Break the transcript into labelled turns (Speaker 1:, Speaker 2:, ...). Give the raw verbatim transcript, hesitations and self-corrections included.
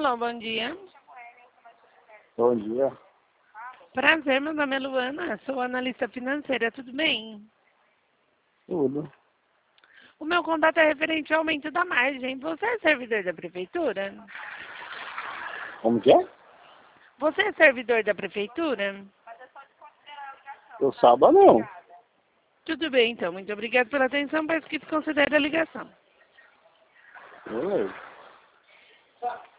Speaker 1: Alô, bom dia.
Speaker 2: Bom dia.
Speaker 1: Prazer, meu nome é Luana, sou analista financeira, tudo bem?
Speaker 2: Tudo.
Speaker 1: O meu contato é referente ao aumento da margem. Você é servidor da prefeitura?
Speaker 2: Como que é?
Speaker 1: Você é servidor da prefeitura?
Speaker 2: Eu sábado não.
Speaker 1: Tudo bem, então. Muito obrigada pela atenção. Peço que desconsidere a ligação.
Speaker 2: Beleza.